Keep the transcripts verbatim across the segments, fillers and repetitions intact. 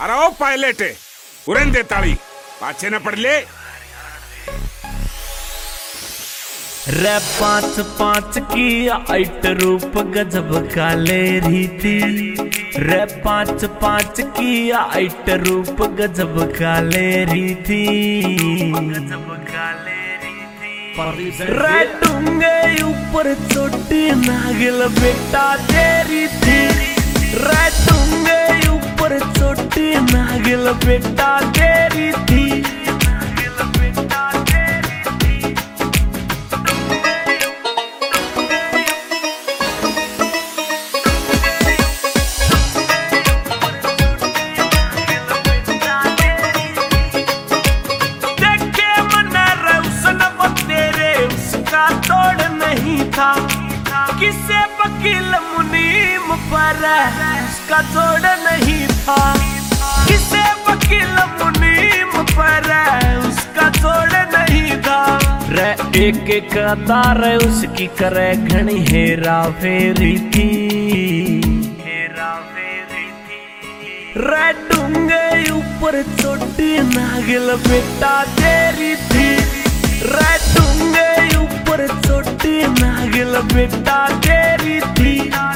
अरे ओ पायलट उरण दे ताली पाछे न पड़ले रे पांच पांच की आइट रूप गजब का ले रही थी। रे पांच पांच की आइट रूप गजब का ले रही थी। गजब का ले रही थी। रे डूंगे ऊपर छोटी नागिल बेटा तेरी थी। रे डूंगे ऊपर छोटी नागिल बेटा तेरी थी। किसे वकील मुनीम पर उसका जोड़ नहीं था। किसे वकील मुनीम पर उसका जोड़ नहीं था। रे एक एक तार उसकी करे घनी हेरा फेरी थी। हेरा फेरी थी। रे डूंगे ऊपर छोटी नागिल बेटा तेरी थी। रे डूंगे ऊपर छोटी नागिल बेटा तेरी थी।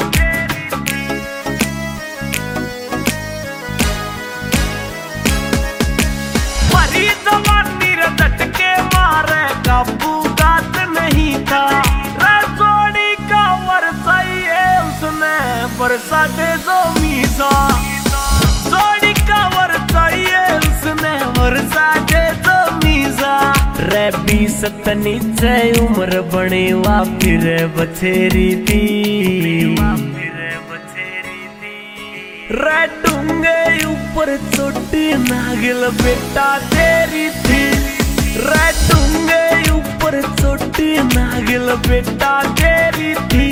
मरी जवानी रे झटके मारे काबू गात नहीं था। रे जोड़ी का वर्षा ये उसने बरसा दे जो मीसा। जोड़ी का वर्षा ये उसने बरसा दे जो मीसा। रे बीस नीचे उम्र बने वा फिर बछेरी थी। रे डूंगे ऊपर छोटी नागिल बेटा तेरी थी। रे डूंगे ऊपर छोटी नागिल बेटा तेरी थी।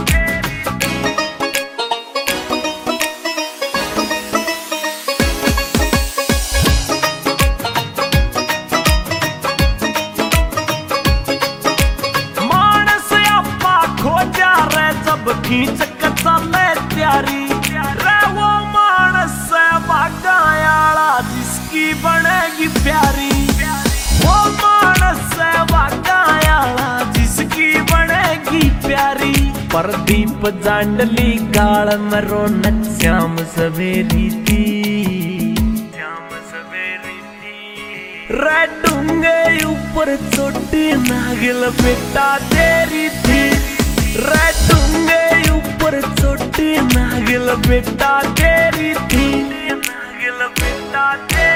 खींच कचा में त्यारी रे वो मानस वागायाला जिसकी बनेगी प्यारी। वो मानस वागायाला जिसकी बनेगी प्यारी। प्रदीप जांडली काल में रौनक श्याम सवेरी थी। श्याम सवेरी थी। रे डूंगे ऊपर छोटी नागिल बेटा तेरी थी। रे डूंगे ऊपर छोटी नागिल बेटा तेरी थी। नागिल बेटा तेरी